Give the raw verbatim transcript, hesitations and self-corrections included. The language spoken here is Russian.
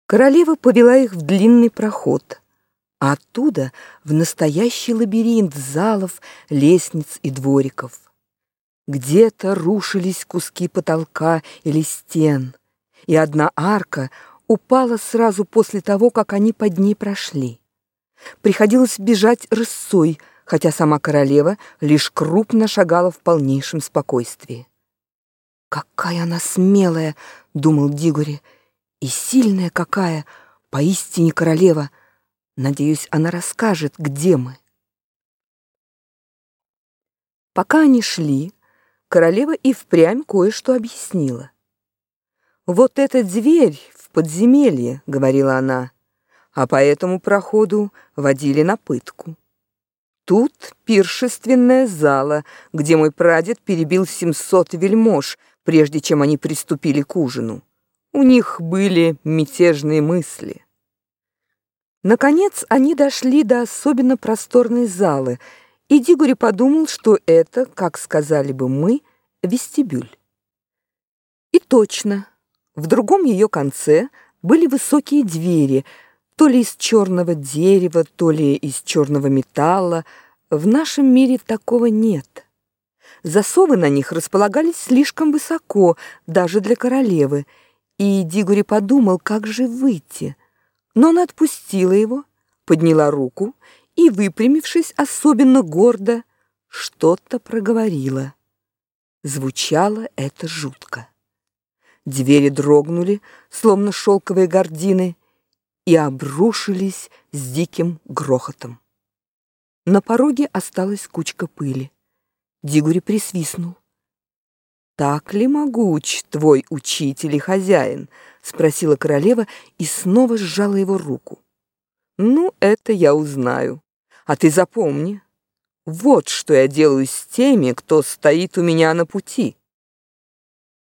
Королева повела их в длинный проход, а оттуда в настоящий лабиринт залов, лестниц и двориков. Где-то рушились куски потолка или стен, и одна арка упала сразу после того, как они под ней прошли. Приходилось бежать рысцой, хотя сама королева лишь крупно шагала в полнейшем спокойствии. «Какая она смелая!» — думал Дигори. «И сильная какая! Поистине королева! Надеюсь, она расскажет, где мы». Пока они шли, королева и впрямь кое-что объяснила. «Вот эта дверь в подземелье», — говорила она, «а по этому проходу водили на пытку. Тут пиршественная зала, где мой прадед перебил семьсот вельмож, прежде чем они приступили к ужину. У них были мятежные мысли». Наконец они дошли до особенно просторной залы, и Дигори подумал, что это, как сказали бы мы, вестибюль. И точно, в другом ее конце были высокие двери, то ли из черного дерева, то ли из черного металла. В нашем мире такого нет. Засовы на них располагались слишком высоко, даже для королевы, и Дигори подумал, как же выйти. Но она отпустила его, подняла руку и, выпрямившись особенно гордо, что-то проговорила. Звучало это жутко. Двери дрогнули, словно шелковые гардины, и обрушились с диким грохотом. На пороге осталась кучка пыли. Дигори присвистнул. «Так ли могуч твой учитель и хозяин?» — спросила королева и снова сжала его руку. «Ну, это я узнаю. А ты запомни, вот что я делаю с теми, кто стоит у меня на пути».